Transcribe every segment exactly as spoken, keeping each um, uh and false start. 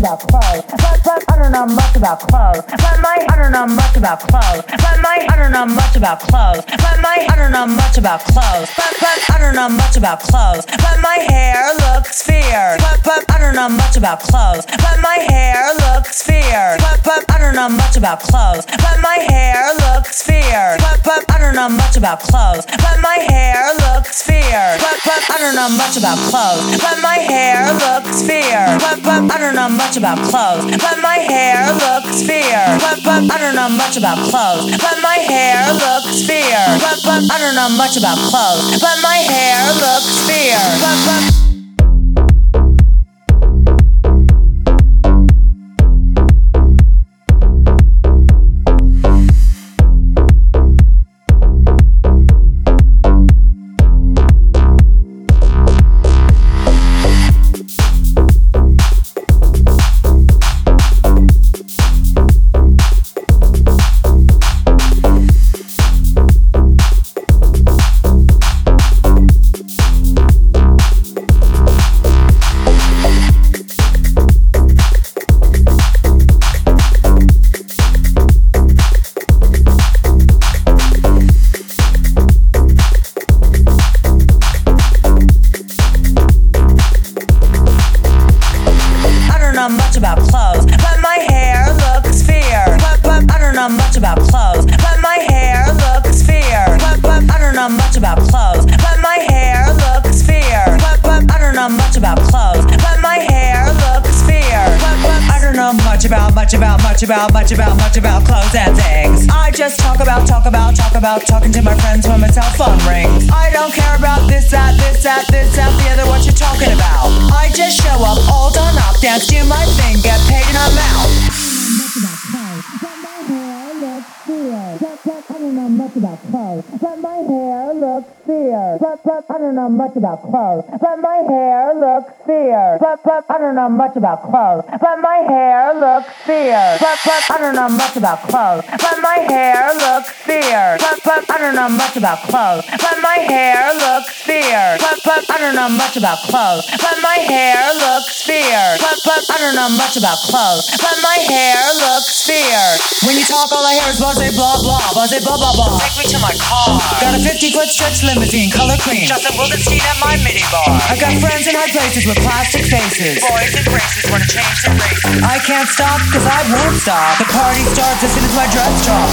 about clothes. But, but I don't know much about clothes. But my I don't know much about clothes. But my I don't know much about clothes. But my I don't know much about clothes. But but I don't know much about clothes. But my hair looks fierce. But but I don't know much about clothes. But my hair looks fierce. But but I don't know much about clothes. But my hair looks fierce. But but I don't know much about clothes. But my hair looks fierce. But but I don't know much about clothes. But my hair looks fierce. But but I don't know much about clothes. But my hair looks fierce. But but I don't know much about clothes. But my hair looks fierce. But but I don't know much about clothes. But my hair looks fierce. But but much about clothes, but my hair looks fierce. But but I don't know much about clothes, but my hair looks fierce. But but I don't know much about clothes, but my hair looks fierce. But but I don't know much about clothes, but my hair looks fierce. But but I don't know much about much about much about much about much about clothes and things. I just talk about talk about talk about talking to my friends when my cell phone rings. I don't care about this that this that this that the other what you're talking about. I just show up all done up, dance, do my thing, get paid and I'm out. I don't know much about clothes, but my hair looks fierce. But but I don't know much about clothes, but my hair looks fierce. But but I don't know much about clothes, but my hair looks fierce. But but I don't know much about clothes, but my hair looks fierce. But but I don't know much about clothes, but my hair looks fierce. But but I don't know much about clothes, but my hair looks fierce. But but I don't know much about clothes, but my hair looks fierce. When you talk, all I hear is buzz it, blah blah, buzz it, blah blah blah. Take me to my car. Got a fifty foot stretch limousine, color cream. Justin Wildenstein at my mini bar. I got friends in high places with plastic faces. Boys and races wanna change their races. I can't stop, cause I won't stop. The party starts as soon as my dress drops.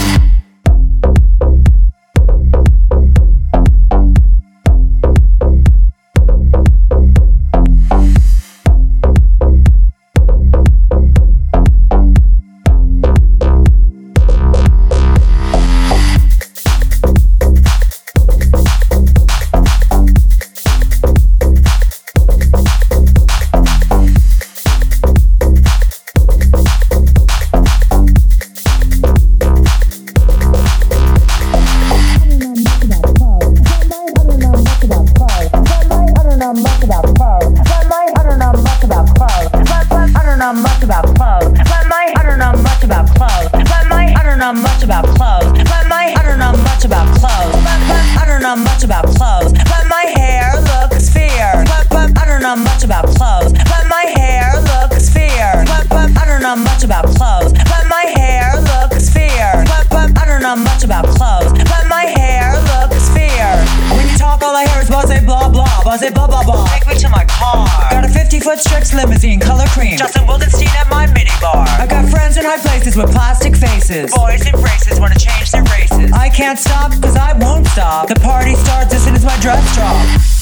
Much about clothes, but my I don't know much about clothes, but my I don't know much about clothes, but my I don't know much about clothes, but but I don't know much about clothes, but my hair looks fierce. But but I don't know much about clothes, but my hair looks fierce. But but I don't know much about clothes, but my hair looks fierce. But but I don't know much about clothes, but my hair looks fierce. When you talk, all I hear is buzz it, blah blah, buzz it, blah blah blah. Take me to my car. Got a fifty foot stretch limousine, color cream. Justin Wildenstein at my mini bar. I got friends in high places with plastic faces. Boys and races wanna change their races. I can't stop, cause I won't stop. The party starts as soon as my dress drops.